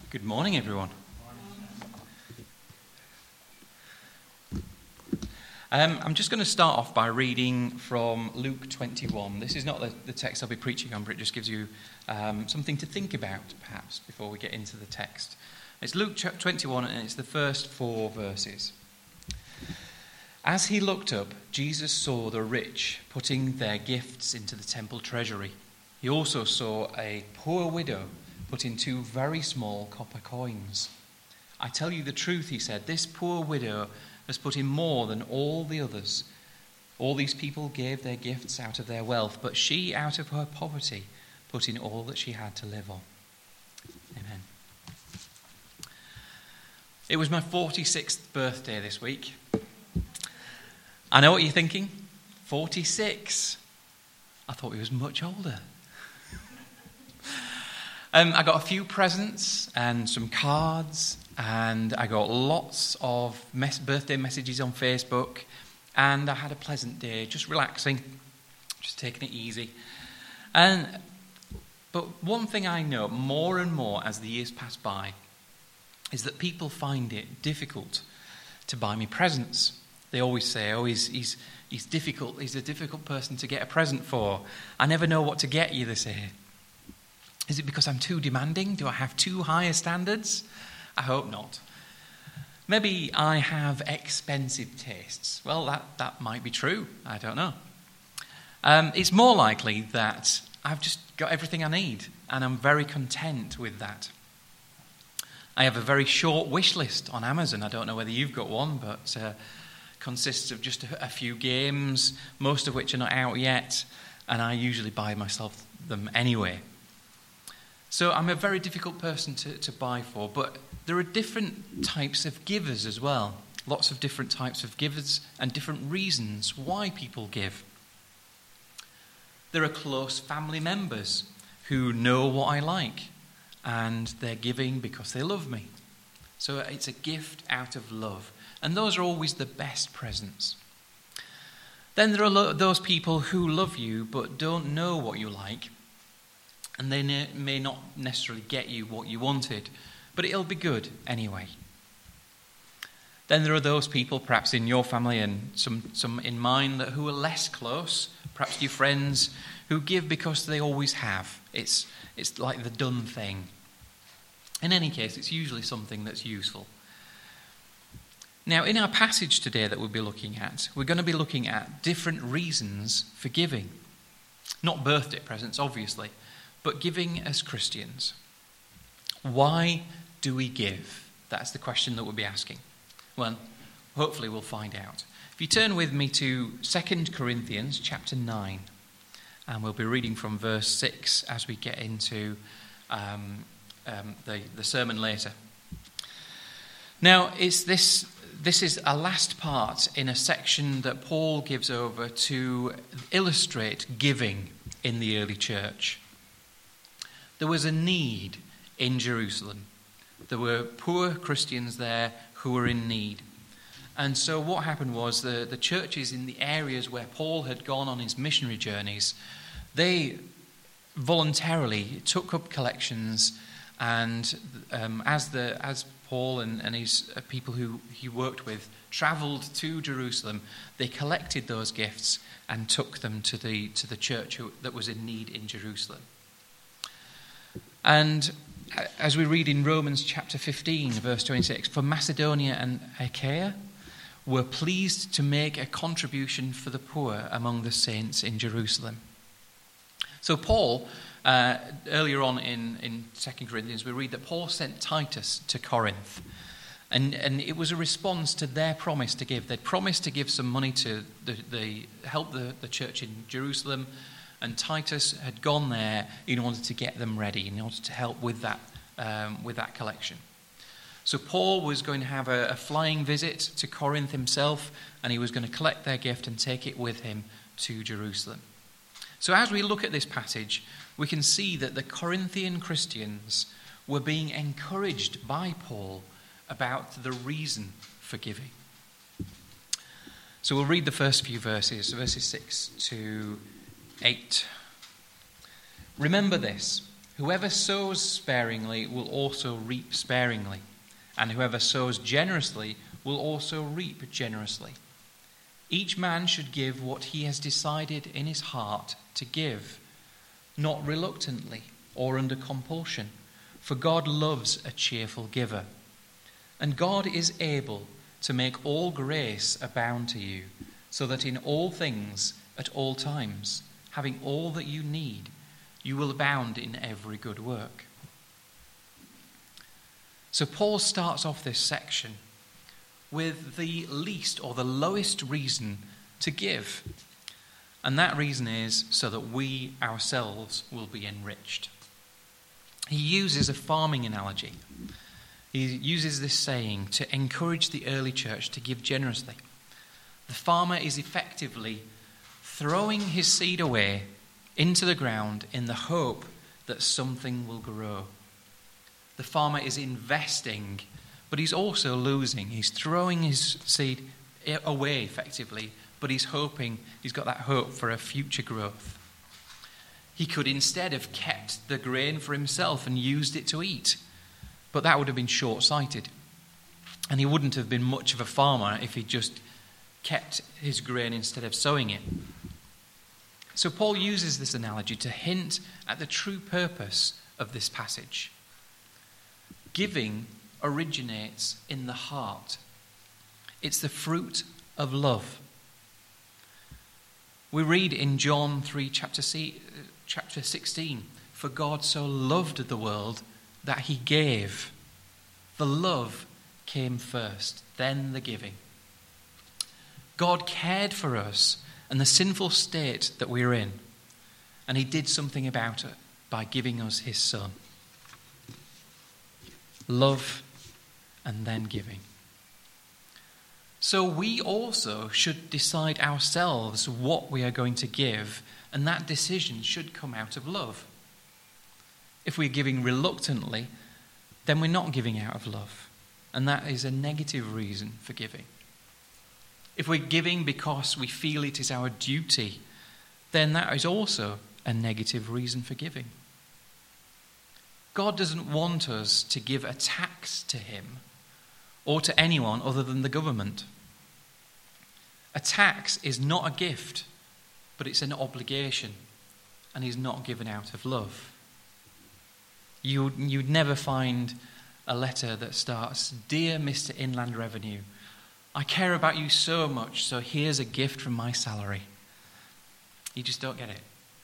Good morning, everyone. I'm just going to start off by reading from Luke 21. This is not the text I'll be preaching on, but it just gives you something to think about, perhaps, before we get into the text. It's Luke 21, and it's the first 4 verses. As he looked up, Jesus saw the rich putting their gifts into the temple treasury. He also saw a poor widow put in 2 very small copper coins. I tell you the truth, he said, this poor widow has put in more than all the others. All these people gave their gifts out of their wealth, but she, out of her poverty, put in all that she had to live on. Amen. It was my 46th birthday this week. I know what you're thinking. 46. I thought he was much older. I got a few presents and some cards, and I got lots of birthday messages on Facebook, and I had a pleasant day, just relaxing, just taking it easy. But one thing I know more and more as the years pass by is that people find it difficult to buy me presents. They always say, oh, he's difficult, he's a difficult person to get a present for. I never know what to get you, they say. Is it because I'm too demanding? Do I have too high a standards? I hope not. Maybe I have expensive tastes. Well, that might be true. I don't know. It's more likely that I've just got everything I need, and I'm very content with that. I have a very short wish list on Amazon. I don't know whether you've got one, but consists of just a few games, most of which are not out yet, and I usually buy myself them anyway. So I'm a very difficult person to buy for, but there are different types of givers as well. Lots of different types of givers and different reasons why people give. There are close family members who know what I like, and they're giving because they love me. So it's a gift out of love, and those are always the best presents. Then there are those people who love you but don't know what you like, and they may not necessarily get you what you wanted, but it'll be good anyway. Then there are those people, perhaps in your family and some in mine, who are less close, perhaps your friends, who give because they always have. It's like the done thing. In any case, it's usually something that's useful. Now, in our passage today that we'll be looking at, we're going to be looking at different reasons for giving. Not birthday presents, obviously, but giving as Christians. Why do we give? That's the question that we'll be asking. Well, hopefully we'll find out. If you turn with me to 2 Corinthians chapter 9, and we'll be reading from verse 6 as we get into the sermon later. Now, this is a last part in a section that Paul gives over to illustrate giving in the early church. There was a need in Jerusalem. There were poor Christians there who were in need. And so what happened was the churches in the areas where Paul had gone on his missionary journeys, they voluntarily took up collections, and as Paul and his people who he worked with travelled to Jerusalem, they collected those gifts and took them to the church that was in need in Jerusalem. And as we read in Romans chapter 15, verse 26, for Macedonia and Achaia were pleased to make a contribution for the poor among the saints in Jerusalem. So Paul, earlier on in 2 Corinthians, we read that Paul sent Titus to Corinth. And it was a response to their promise to give. They'd promised to give some money to help the church in Jerusalem, and Titus had gone there in order to get them ready, in order to help with that collection. So Paul was going to have a flying visit to Corinth himself, and he was going to collect their gift and take it with him to Jerusalem. So as we look at this passage, we can see that the Corinthian Christians were being encouraged by Paul about the reason for giving. So we'll read the first few verses 6 to 8. Remember this, Whoever sows sparingly will also reap sparingly, and whoever sows generously will also reap generously. Each man should give what he has decided in his heart to give, not reluctantly or under compulsion, for God loves a cheerful giver. And God is able to make all grace abound to you, so that in all things, at all times, having all that you need, you will abound in every good work. So Paul starts off this section with the least or the lowest reason to give. And that reason is so that we ourselves will be enriched. He uses a farming analogy. He uses this saying to encourage the early church to give generously. The farmer is effectively throwing his seed away into the ground in the hope that something will grow. The farmer is investing, but he's also losing. He's throwing his seed away effectively, but he's hoping, he's got that hope for a future growth. He could instead have kept the grain for himself and used it to eat, but that would have been short-sighted. And he wouldn't have been much of a farmer if he just kept his grain instead of sowing it. So Paul uses this analogy to hint at the true purpose of this passage. Giving originates in the heart. It's the fruit of love. We read in John 3, chapter 16, "For God so loved the world that he gave." The love came first, then the giving. God cared for us and the sinful state that we're in, and he did something about it by giving us his Son. Love and then giving. So we also should decide ourselves what we are going to give, and that decision should come out of love. If we're giving reluctantly, then we're not giving out of love, and that is a negative reason for giving. If we're giving because we feel it is our duty, then that is also a negative reason for giving. God doesn't want us to give a tax to him or to anyone other than the government. A tax is not a gift, but it's an obligation, and is not given out of love. You'd never find a letter that starts, "Dear Mr. Inland Revenue, I care about you so much, so here's a gift from my salary." You just don't get it.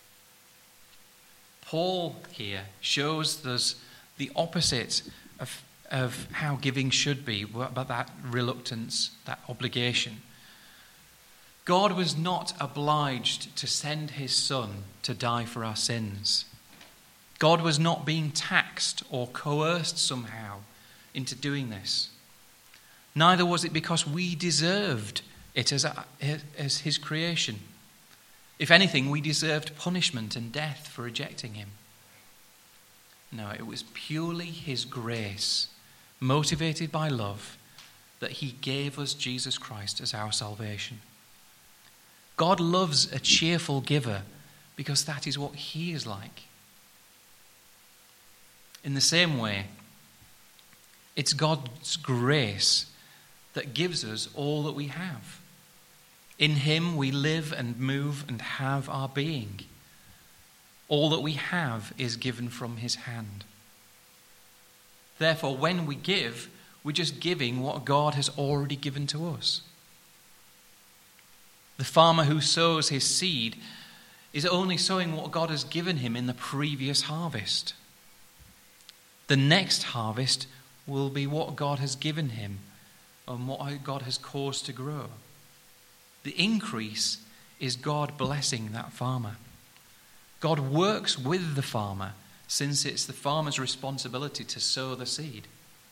Paul here shows us the opposite of how giving should be, about that reluctance, that obligation. God was not obliged to send his Son to die for our sins. God was not being taxed or coerced somehow into doing this. Neither was it because we deserved it as his creation. If anything, we deserved punishment and death for rejecting him. No, it was purely his grace, motivated by love, that he gave us Jesus Christ as our salvation. God loves a cheerful giver because that is what he is like. In the same way, it's God's grace that gives us all that we have. In him we live and move and have our being. All that we have is given from his hand. Therefore, when we give, we're just giving what God has already given to us. The farmer who sows his seed is only sowing what God has given him in the previous harvest. The next harvest will be what God has given him and what God has caused to grow. The increase is God blessing that farmer. God works with the farmer, since it's the farmer's responsibility to sow the seed.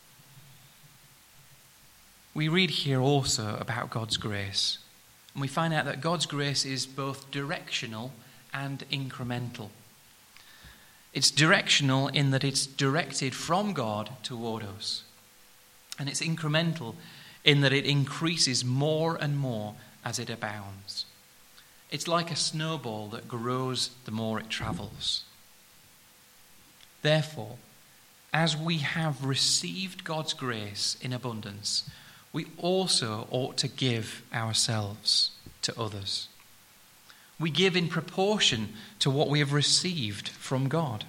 We read here also about God's grace, and we find out that God's grace is both directional and incremental. It's directional in that it's directed from God toward us. And it's incremental in that it increases more and more as it abounds. It's like a snowball that grows the more it travels. Therefore, as we have received God's grace in abundance, we also ought to give ourselves to others. We give in proportion to what we have received from God.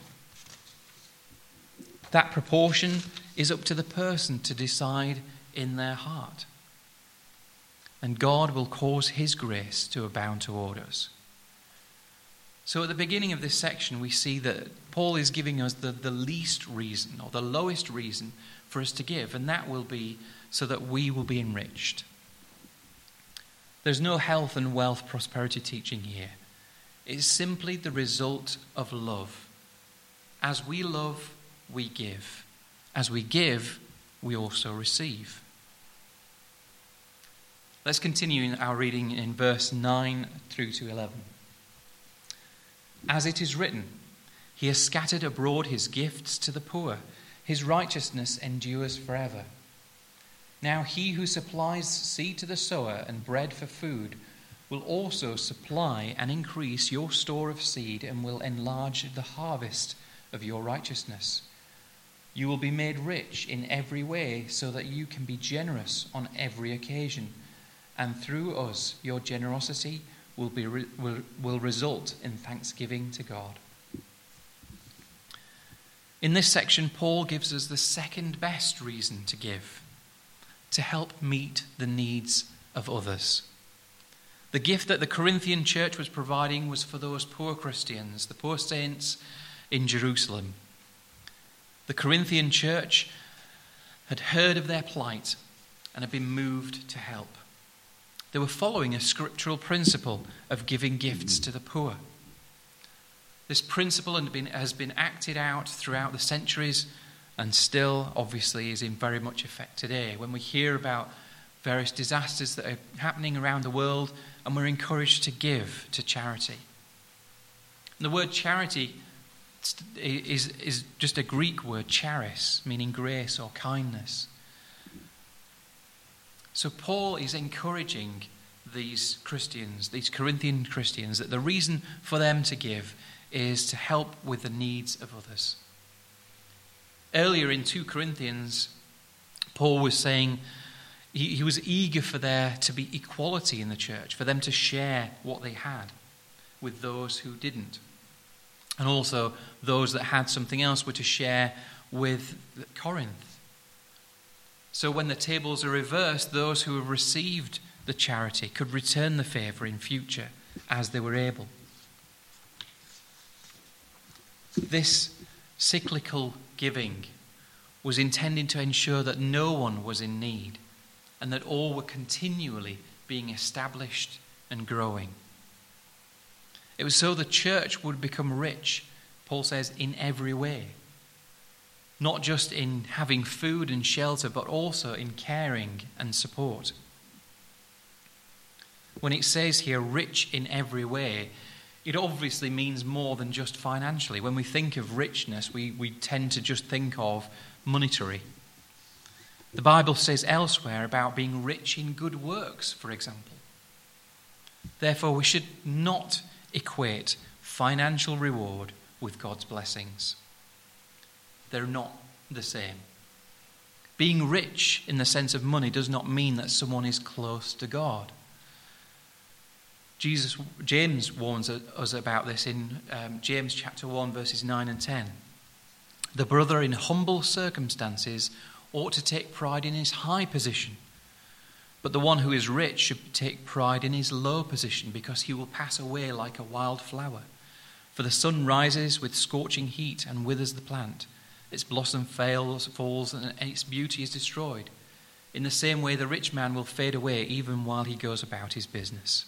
That proportion is up to the person to decide in their heart. And God will cause his grace to abound toward us. So at the beginning of this section, we see that Paul is giving us the least reason or the lowest reason for us to give, and that will be so that we will be enriched. There's no health and wealth prosperity teaching here. It's simply the result of love. As we love, we give. As we give, we also receive. Let's continue in our reading in verse 9 through to 11. As it is written, he has scattered abroad his gifts to the poor. His righteousness endures forever. Now he who supplies seed to the sower and bread for food will also supply and increase your store of seed and will enlarge the harvest of your righteousness. You will be made rich in every way so that you can be generous on every occasion. And through us, your generosity will result in thanksgiving to God. In this section, Paul gives us the second best reason to give, to help meet the needs of others. The gift that the Corinthian church was providing was for those poor Christians, the poor saints in Jerusalem. The Corinthian church had heard of their plight and had been moved to help. They were following a scriptural principle of giving gifts to the poor. This principle has been acted out throughout the centuries and still, obviously, is in very much effect today. When we hear about various disasters that are happening around the world, and we're encouraged to give to charity. And the word charity is just a Greek word, charis, meaning grace or kindness. So Paul is encouraging these Christians, these Corinthian Christians, that the reason for them to give is to help with the needs of others. Earlier in 2 Corinthians, Paul was saying he was eager for there to be equality in the church, for them to share what they had with those who didn't. And also those that had something else were to share with Corinth. So when the tables are reversed, those who have received the charity could return the favour in future as they were able. This cyclical giving was intended to ensure that no one was in need and that all were continually being established and growing. It was so the church would become rich, Paul says, in every way. Not just in having food and shelter, but also in caring and support. When it says here, rich in every way, it obviously means more than just financially. When we think of richness, we tend to just think of monetary. The Bible says elsewhere about being rich in good works, for example. Therefore, we should not equate financial reward with God's blessings. They're not the same. Being rich in the sense of money does not mean that someone is close to God. James warns us about this in James chapter 1, verses 9 and 10. The brother in humble circumstances ought to take pride in his high position, but the one who is rich should take pride in his low position, because he will pass away like a wild flower. For the sun rises with scorching heat and withers the plant. Its blossom falls, and its beauty is destroyed. In the same way, the rich man will fade away even while he goes about his business.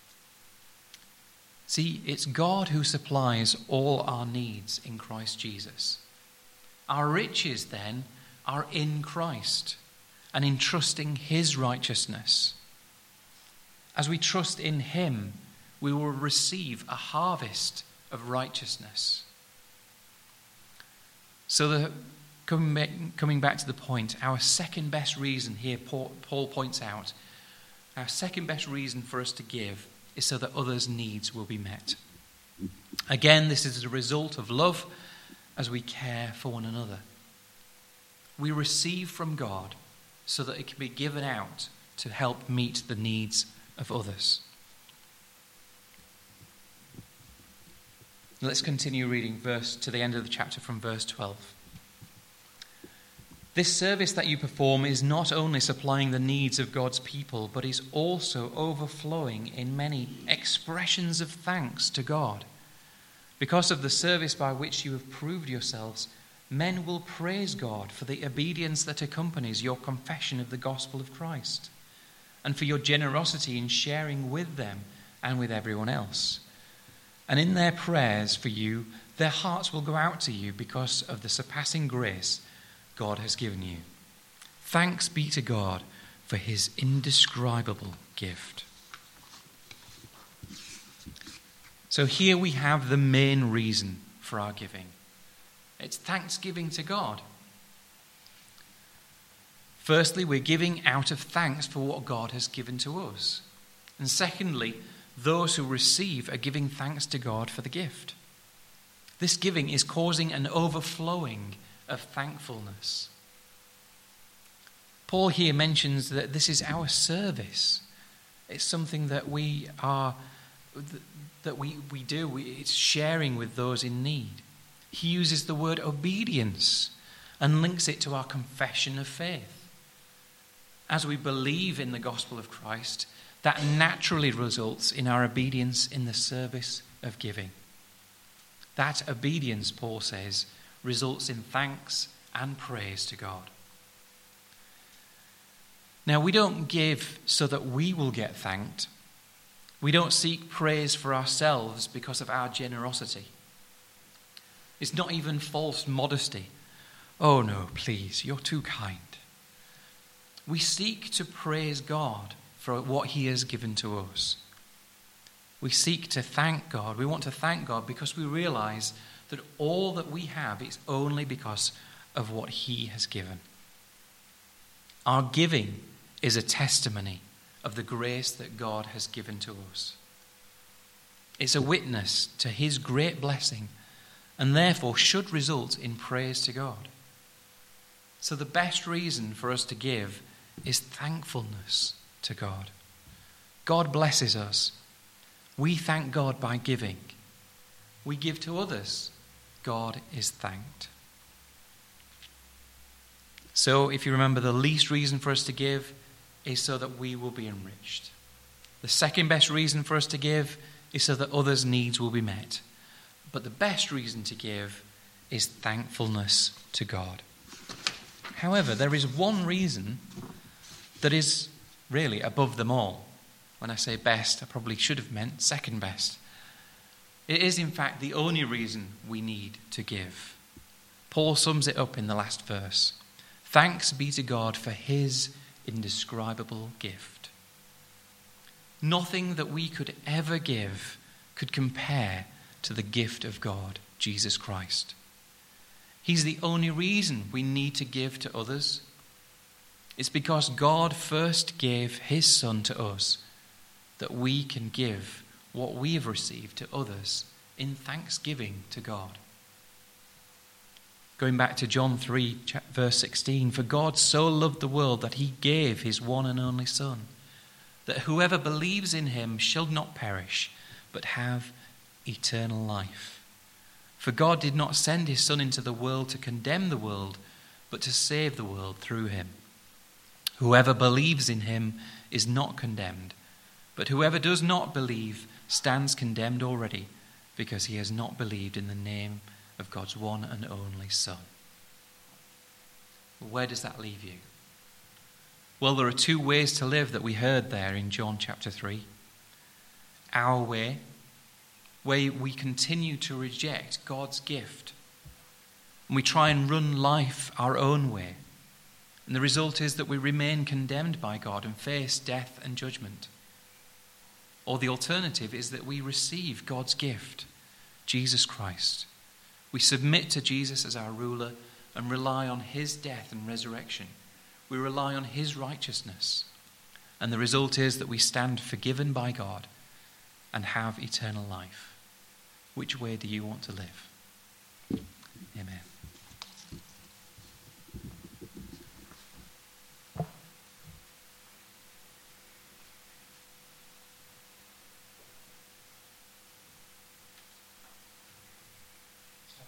See, it's God who supplies all our needs in Christ Jesus. Our riches, then, are in Christ and in trusting his righteousness. As we trust in him, we will receive a harvest of righteousness. So coming back to the point, our second best reason here, Paul points out, our second best reason for us to give is so that others' needs will be met. Again, this is a result of love, as we care for one another. We receive from God so that it can be given out to help meet the needs of others. Let's continue reading to the end of the chapter from verse 12. This service that you perform is not only supplying the needs of God's people, but is also overflowing in many expressions of thanks to God. Because of the service by which you have proved yourselves, men will praise God for the obedience that accompanies your confession of the gospel of Christ, and for your generosity in sharing with them and with everyone else. And in their prayers for you, their hearts will go out to you because of the surpassing grace God has given you. Thanks be to God for his indescribable gift. So here we have the main reason for our giving. It's thanksgiving to God. Firstly, we're giving out of thanks for what God has given to us. And secondly, those who receive are giving thanks to God for the gift. This giving is causing an overflowing of thankfulness. Paul here mentions that this is our service. It's something that we do. It's sharing with those in need. He uses the word obedience and links it to our confession of faith. As we believe in the gospel of Christ, that naturally results in our obedience in the service of giving. That obedience, Paul says, results in thanks and praise to God. Now, we don't give so that we will get thanked. We don't seek praise for ourselves because of our generosity. It's not even false modesty. Oh no, please, you're too kind. We seek to praise God for what he has given to us. We seek to thank God. We want to thank God because we realize that all that we have is only because of what he has given. Our giving is a testimony of the grace that God has given to us. It's a witness to his great blessing and therefore should result in praise to God. So the best reason for us to give is thankfulness to God. God blesses us. We thank God by giving. We give to others. God is thanked. So if you remember, the least reason for us to give is so that we will be enriched. The second best reason for us to give is so that others' needs will be met. But the best reason to give is thankfulness to God. However, there is one reason that is really above them all. When I say best, I probably should have meant second best. It is, in fact, the only reason we need to give. Paul sums it up in the last verse. Thanks be to God for his indescribable gift. Nothing that we could ever give could compare to the gift of God, Jesus Christ. He's the only reason we need to give to others. It's because God first gave his Son to us that we can give what we have received to others in thanksgiving to God. Going back to John 3, verse 16, for God so loved the world that he gave his one and only Son, that whoever believes in him shall not perish, but have eternal life. For God did not send his Son into the world to condemn the world, but to save the world through him. Whoever believes in him is not condemned, but whoever does not believe stands condemned already, because he has not believed in the name of God's one and only Son. Where does that leave you? Well, there are two ways to live that we heard there in John chapter 3. Our way, where we continue to reject God's gift, and we try and run life our own way. And the result is that we remain condemned by God and face death and judgment. Or the alternative is that we receive God's gift, Jesus Christ. We submit to Jesus as our ruler and rely on his death and resurrection. We rely on his righteousness. And the result is that we stand forgiven by God and have eternal life. Which way do you want to live? Amen.